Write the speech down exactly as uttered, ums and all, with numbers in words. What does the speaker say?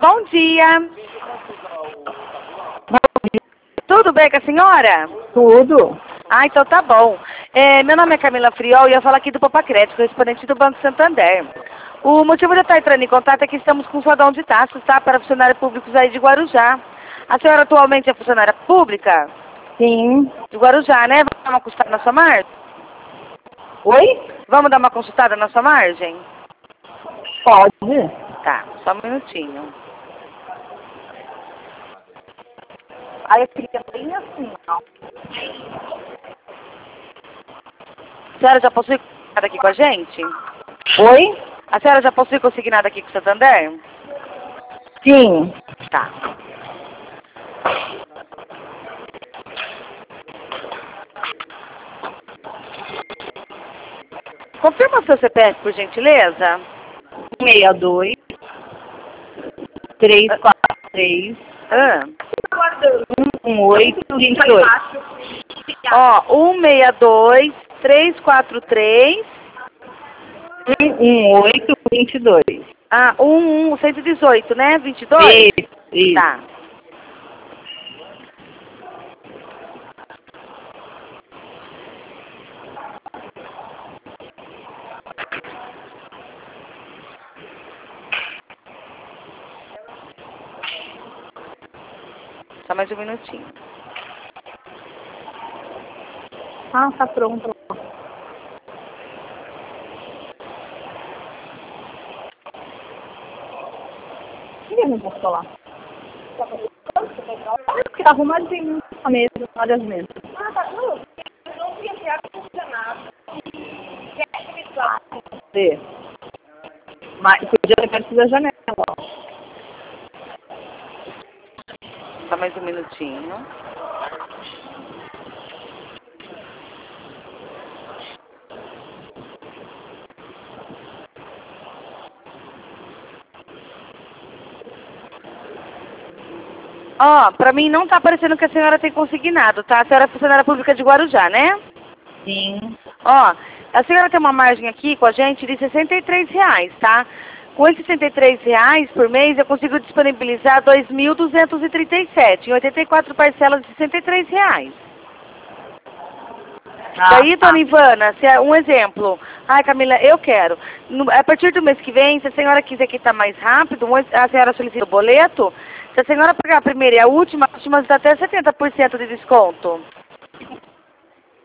Bom dia. Tudo bem com a senhora? Tudo. Ah, então tá bom. É, meu nome é Camila Friol e eu falo aqui do Papacrédito, correspondente do Banco Santander. O motivo de eu estar entrando em contato é que estamos com um saldão de taxas, tá? Para funcionários públicos aí de Guarujá. A senhora atualmente é funcionária pública? Sim. De Guarujá, né? Vamos dar uma consultada na sua margem? Oi? Vamos dar uma consultada na sua margem? Pode. Tá, só um minutinho. Aí eu queria bem assim, ó. A senhora já possui consignado aqui com a gente? Oi? A senhora já possui consignado aqui com o Santander? Sim. Tá. Confirma o seu C P F, por gentileza? seis dois, três quatro três, Ah. um um oito, vinte e dois. Ó, um seis dois, três quatro três. um um oito, vinte e dois. Ah, um um, cento e dezoito, né? vinte e dois? Isso, isso. Tá. Só mais um minutinho. Ah, tá pronto. Ninguém me postou lá. Porque tá arrumadinho a mesa, olha as mesas. Ah, tá. Não, não tinha que funcionado. Vê. Mas podia ter perto da janela, ó. Só mais um minutinho. Ó, pra mim não tá aparecendo que a senhora tem consignado, tá? A senhora é funcionária pública de Guarujá, né? Sim. Ó, a senhora tem uma margem aqui com a gente de sessenta e três reais, tá? Com esses sessenta e três reais por mês, eu consigo disponibilizar dois mil duzentos e trinta e sete, em oitenta e quatro parcelas de sessenta e três reais. Ah, Daí, dona Ivana, se é um exemplo. Ai, Camila, eu quero. No, a partir do mês que vem, se a senhora quiser quitar mais rápido, a senhora solicita o boleto. Se a senhora pagar a primeira e a última, a última dá até setenta por cento de desconto.